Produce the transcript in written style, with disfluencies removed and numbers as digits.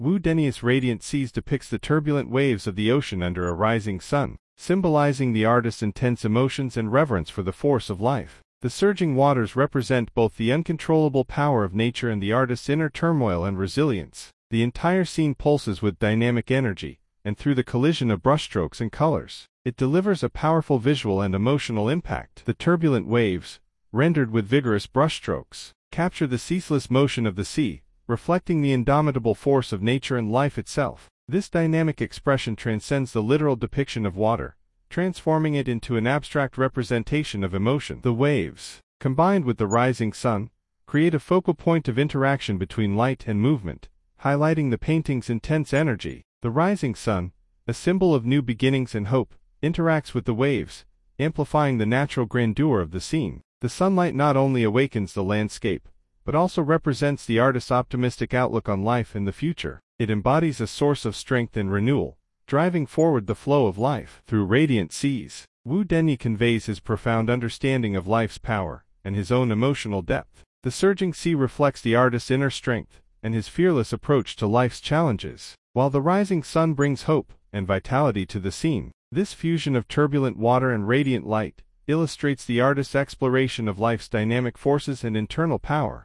Wu Denius Radiant Seas depicts the turbulent waves of the ocean under a rising sun, symbolizing the artist's intense emotions and reverence for the force of life. The surging waters represent both the uncontrollable power of nature and the artist's inner turmoil and resilience. The entire scene pulses with dynamic energy, and through the collision of brushstrokes and colors, it delivers a powerful visual and emotional impact. The turbulent waves, rendered with vigorous brushstrokes, capture the ceaseless motion of the sea, reflecting the indomitable force of nature and life itself. This dynamic expression transcends the literal depiction of water, transforming it into an abstract representation of emotion. The waves, combined with the rising sun, create a focal point of interaction between light and movement, highlighting the painting's intense energy. The rising sun, a symbol of new beginnings and hope, interacts with the waves, amplifying the natural grandeur of the scene. The sunlight not only awakens the landscape, but also represents the artist's optimistic outlook on life and the future. It embodies a source of strength and renewal, driving forward the flow of life. Through Radiant Seas, Wu Denius conveys his profound understanding of life's power and his own emotional depth. The surging sea reflects the artist's inner strength and his fearless approach to life's challenges, while the rising sun brings hope and vitality to the scene. This fusion of turbulent water and radiant light illustrates the artist's exploration of life's dynamic forces and internal power.